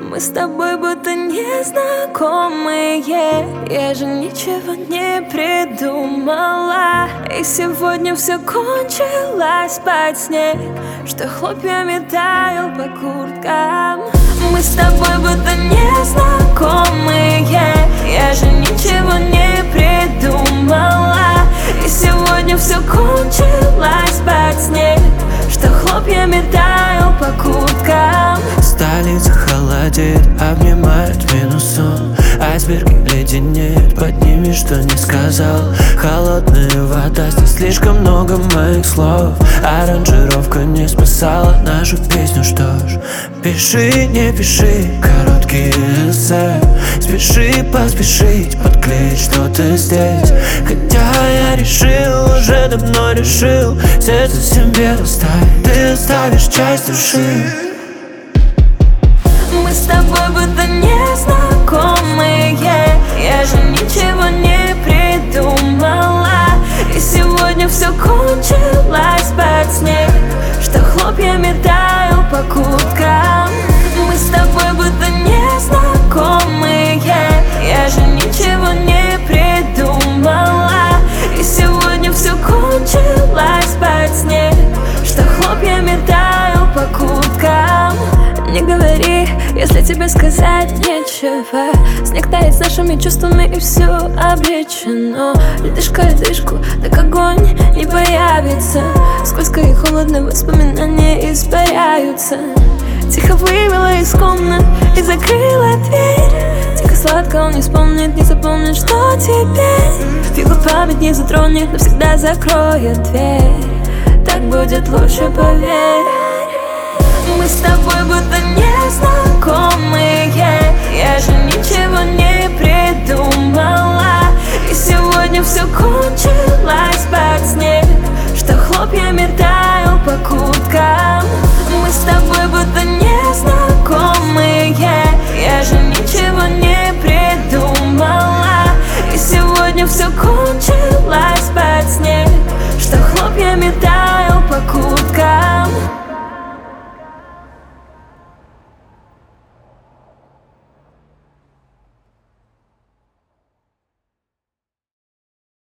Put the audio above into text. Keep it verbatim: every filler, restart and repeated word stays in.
Мы с тобой будто незнакомые. Я же ничего не придумала, и сегодня все кончилось под снег, что хлопьями таял по курткам. Мы с тобой будто незнакомые. Я же ничего не придумала, и сегодня все кончилось под снег, что хлопьями таял по курткам. Столица холодит, обнимает минусом. Айсберги леденеет под ними, что не сказал. Холодная вода, здесь слишком много моих слов. Аранжировка не спасала нашу песню, что ж. Пиши, не пиши, короткие эссе. Спеши поспешить, подклеить что-то здесь. Хотя я решил, уже давно решил, сердце себе оставить, ты оставишь часть души. Мы с тобой будто незнакомые. Я же ничего не придумала, и сегодня все кончилось под снег, что хлопьями таял по курткам. Мы с тобой будто незнакомые. Я же ничего не придумала, и сегодня все кончилось под снег, что хлопьями таял по курткам. Не говори, если тебе сказать нечего. Снег тает с нашими чувствами, и все обречено. Ледышка, ледышку, так огонь не появится. Скользко и холодно воспоминания испаряются. Тихо вывела из комнат и закрыла дверь. Тихо сладко, он не вспомнит, не запомнит, что теперь. Фигу память не затронет, навсегда закроет дверь. Так будет лучше, поверь. Мы с тобой будто незнакомые. Я же ничего не придумала, и сегодня все кончилось под снег, что хлопьями